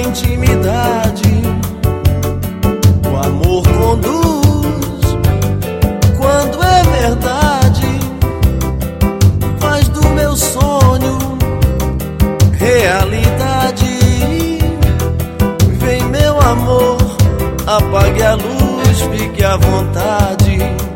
intimidade. O amor conduz quando é verdade, faz do meu sonho realidade. Vem, meu amor, apague a luz, fique à vontade.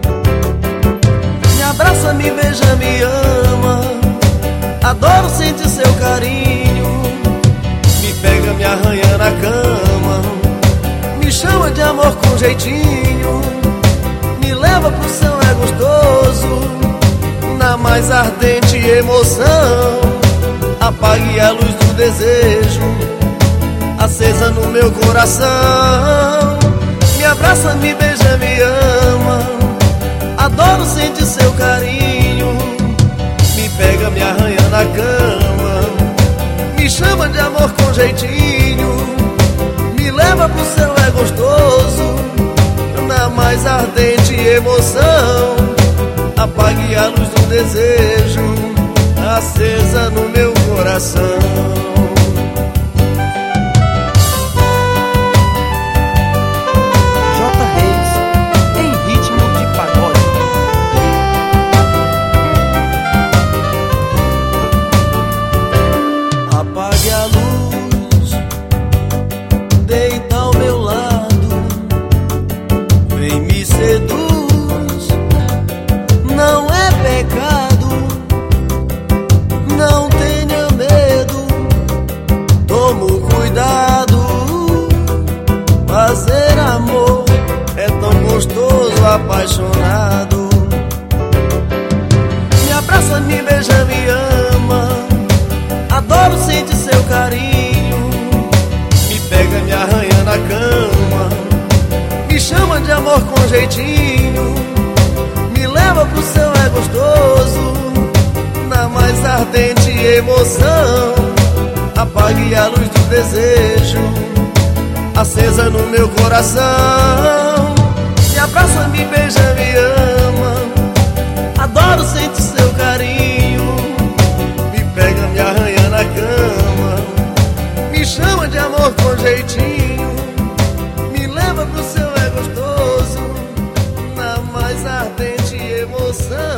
Me abraça, me beija, me ama, adoro sentir seu carinho. Me pega, me arranha na cama, me chama de amor com jeitinho. Me leva pro céu, é gostoso, na mais ardente emoção. Apague a luz do desejo, acesa no meu coração. Me abraça, me beija, me ama, adoro sentir seu carinho. Me pega, me arranha na cama, me chama de amor com jeitinho. Me leva pro céu, é gostoso, na mais ardente emoção. Apague a luz do desejo, acesa no meu coração. Apague a luz, deita ao meu lado, vem me seduz, não é pecado, não tenha medo, tomo cuidado. Fazer amor é tão gostoso, apaixonado. Me abraça, me beija, me ama, adoro sentir seu carinho. Me pega, me arranha na cama, me chama de amor com jeitinho. Me leva pro céu, é gostoso, na mais ardente emoção. Apague a luz do desejo, acesa no meu coração. Me abraça, me beija, me ama, adoro sentir seu carinho. Me pega, me arranha na cama, me chama de amor com jeitinho. Me leva pro céu, é gostoso, na mais ardente emoção.